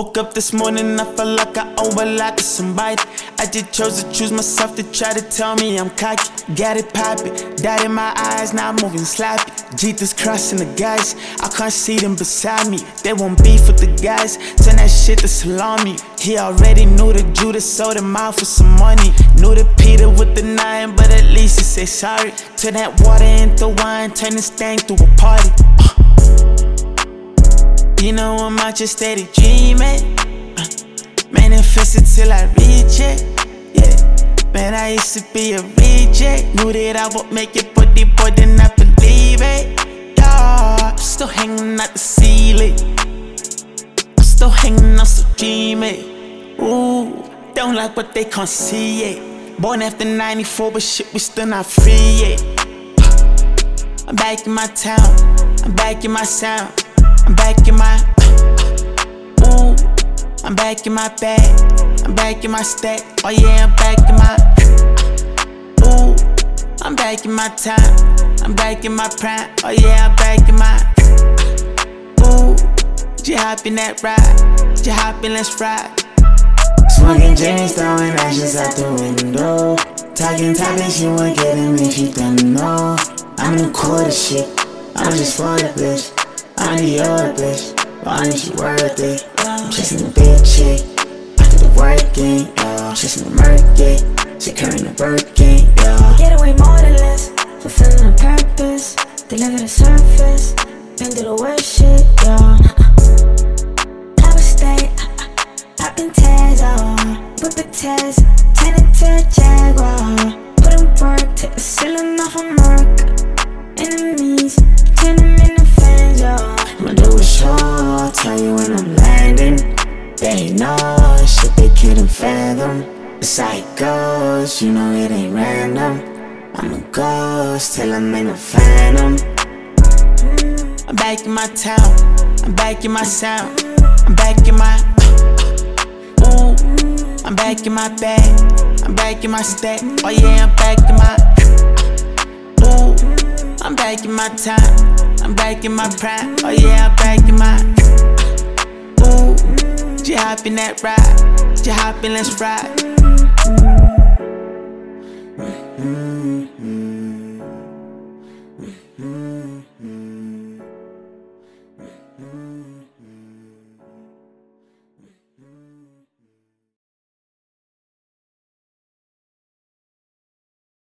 Woke up this morning, I felt like I owe a lot to somebody. I just chose to choose myself to try to tell me I'm cocky. Got it poppin', dot in my eyes, now moving sloppy. Jesus crossing the guys, I can't see them beside me. They won't beef with the guys, turn that shit to salami. He already knew the Judas sold him out for some money. Knew the Peter with the 9, but at least he say sorry. Turn that water into wine, turn this thing to a party. You know I'm out just steady dreaming, manifest it till I reach it. Yeah, man, I used to be a reject. Knew that I would make it, but the boy did not believe it. Yeah, I'm still hanging out the ceiling. I'm still hanging out, still dreaming. Ooh, don't like what they can't see it. Born after 94, but shit, we still not free yet. I'm back in my town, I'm back in my sound. I'm back in my, ooh, I'm back in my bag, I'm back in my stack, oh yeah, I'm back in my, ooh, I'm back in my time, I'm back in my prime, oh yeah, I'm back in my, ooh, just hop in that ride, just hop in, let's ride. Smoking James, throwing ashes out the window. Talking topics you weren't getting if you didn't know. I'm in the quarter shit, I'm just for the bitch. I need your bitch, but I need you worth it. I'm chasing a big chick, I put the work in, yeah. Chasing the market, securing the Birkin, yeah. Get away more than less, fulfilling a purpose. Deliver the surface, been through the worst shit, yeah. Have a stay, popping tags, whip a test, turn it to a Jaguar. Put in work, take the ceiling off a mark. Enemies, turn them into fans, yeah. I'ma do a show, I'll tell you when I'm landing. They know shit they couldn't fathom. It's how it goes, you know it ain't random. I'm a ghost till I'm in a phantom. I'm back in my town, I'm back in my sound. I'm back in my, ooh, I'm back in my bag, I'm back in my stack, oh yeah, I'm back in my, ooh, I'm back in my time, I'm back in my prime, oh yeah, I'm back in my, ooh, just hop in that ride, just hop in, let's ride. Mm-hmm.